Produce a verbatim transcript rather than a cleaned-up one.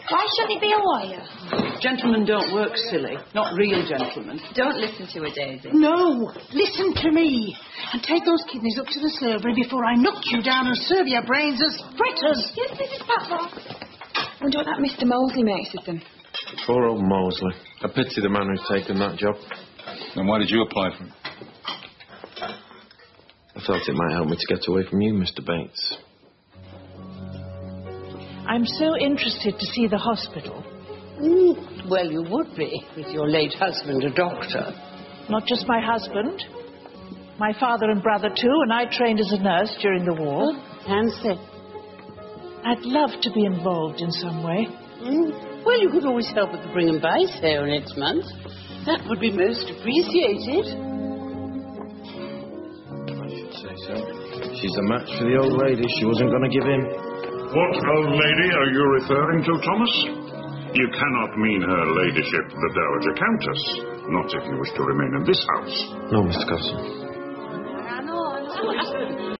Why shouldn't it be a wire? Gentlemen don't work silly. Not real gentlemen. Don't listen to her, Daisy. No, listen to me. And take those kidneys up to the servery before I knock you down and serve your brains as fritters. Yes, Missus Papa. Wonder what that Mister Mosley makes of them. Poor old Mosley. A pity the man who's taken that job. Then why did you apply for it? I thought it might help me to get away from you, Mister Bates. I'm so interested to see the hospital. Mm, well, you would be, with your late husband a doctor. Not just my husband. My father and brother, too, and I trained as a nurse during the war. Oh, fancy. I'd love to be involved in some way. Mm. Well, you could always help at the Brigham Bay sale next month. That would be most appreciated. I should say so. She's a match for the old lady. She wasn't going to give in. What old lady are you referring to, Thomas? You cannot mean her ladyship, the Dowager Countess. Not if you wish to remain in this house. No, Mister Castle.